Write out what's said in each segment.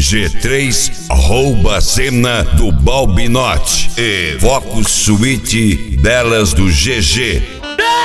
G3, Cena do Balbinote e Focus Suite Belas do GG.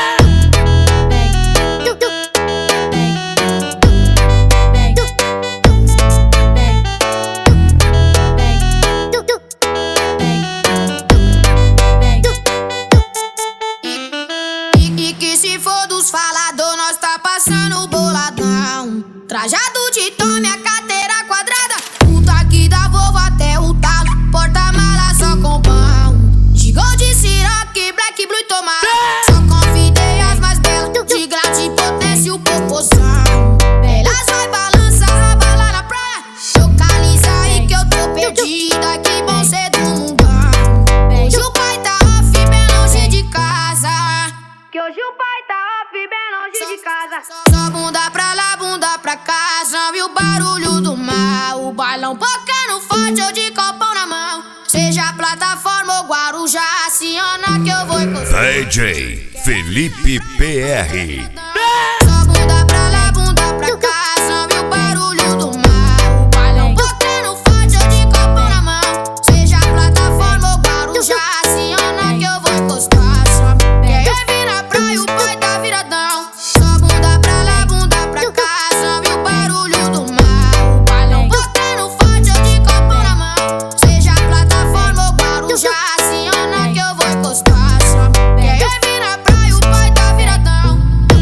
Se for dos falador, nós tá passando boladão. Trajado de tome, a carteira quadrada. O taque da Volvo até o talo. Porta-mala só com pão. Gigou de Ciroc, Black, Blue e Tomara. Só convidei as mais belas. De grande potência e o popozão. Elas vai balançar, rabalar na praia. Localiza aí que eu tô perdida. Que bom ser do mundão. Hoje o pai tá off, bem longe de casa. Que hoje o pai tá off, bem longe de casa. Só bunda pra lá, bunda pra cá. Salve o barulho do mar. O bailão tocando forte, eu de copão na mão. Seja plataforma ou Guarujá, aciona que eu vou encostar. DJ Felipe PR. Só bunda pra lá, bunda pra cá. Salve o barulho do mar. O bailão tocando forte, eu de copão na mão. Seja plataforma ou Guarujá, aciona que eu vou encostar. Quem é vir na praia, o pai tá viradão. Só bunda pra lá, bunda pra cá. Salve o barulho do mar. O bailão tocando forte, eu de copão na mão. Seja plataforma ou Guarujá, aciona que eu vou encostar. Quem é vir na praia, o pai tá viradão.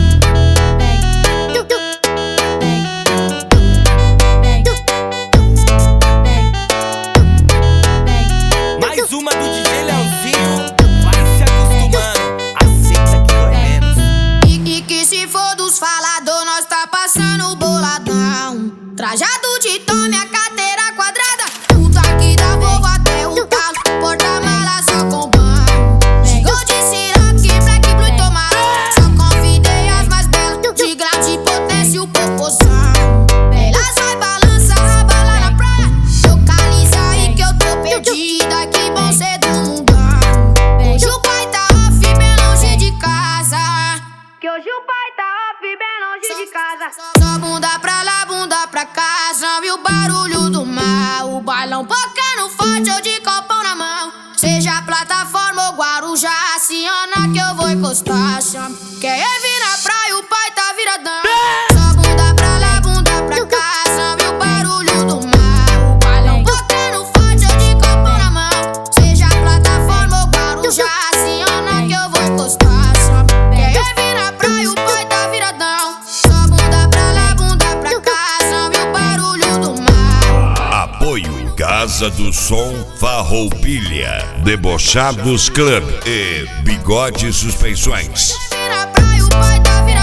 Mais uma do DJ Leozinho. Vai se acostumando, aceita que dói menos. E que se for dos falador, nós tá passando boladão. Trajado de tome, a carteira quadrada. O taque da Volvo até o talo. Porta-mala só com pão. Gigou de Ciroc, Black, Blue e Tomara. Só convidei as mais belas. De grande potência e o popozão. Elas vai balançar, rabalar na praia. Localiza aí que eu tô perdida. Que bom ser do mundão. Hoje o pai tá off, bem longe de casa. Que hoje o pai tá off, bem longe de casa. Só bunda pra lá, bunda pra cá. Salve o barulho do mar. O bailão tocando forte, eu de copão na mão. Seja plataforma ou Guarujá, aciona que eu vou encostar. Quem é vir na praia, o pai tá viradão. Só bunda pra lá, bunda pra cá. Salve o barulho do mar. O bailão tocando forte, eu de copão na mão. Seja plataforma ou Guarujá, aciona que eu vou encostar. Quem é vir na praia, o pai tá viradão. Só bunda pra lá, bunda pra cá. Salve o barulho do mar. Apoio Casa do Som Farroupilha, Debochados Club e Bigode Suspensões. Quem é vir na praia, o pai tá viradão.